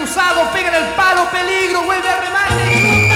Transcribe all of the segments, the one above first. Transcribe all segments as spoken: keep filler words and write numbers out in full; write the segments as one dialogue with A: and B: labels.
A: cruzado, pega en el palo, peligro, vuelve a remate.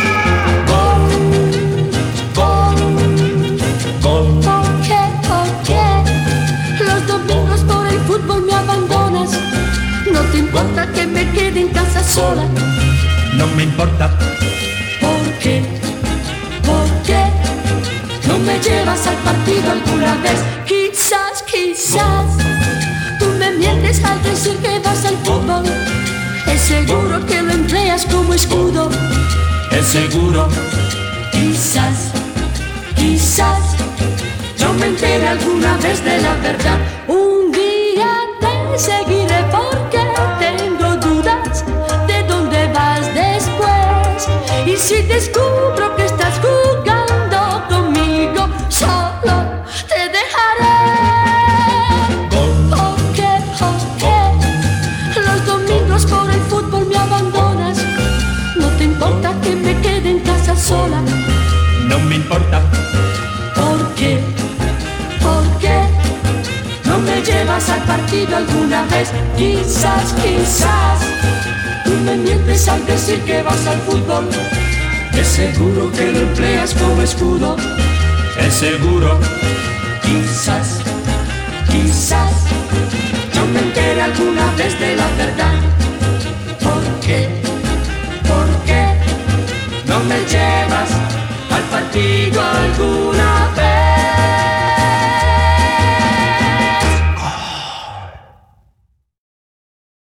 B: ¿Por qué, por qué los domingos por el fútbol me abandonas? No te importa que me quede en casa sola.
A: No me importa.
B: ¿Por qué, por qué no me llevas al partido alguna vez? Quizás, quizás tú me mientes al decir que vas al fútbol. Es seguro que lo empleas como escudo.
A: Es seguro.
B: Quizás, quizás yo me entere alguna vez de la verdad. Un día te seguiré porque tengo dudas de dónde vas después. Y si descubro que estás jugando conmigo, solo te dejaré. ¿Por qué, por qué los domingos por el fútbol me abandonas? No te importa que me quede en casa sola.
A: No me importa.
B: ¿Por qué? ¿Por qué no me llevas al partido alguna vez? Quizás, quizás tú me mientes al decir que vas al fútbol. Es seguro que lo empleas como escudo.
A: Es seguro.
B: Quizás, quizás yo me entere alguna vez de la verdad. ¿Por qué? ¿Por qué no me llevas al partido alguna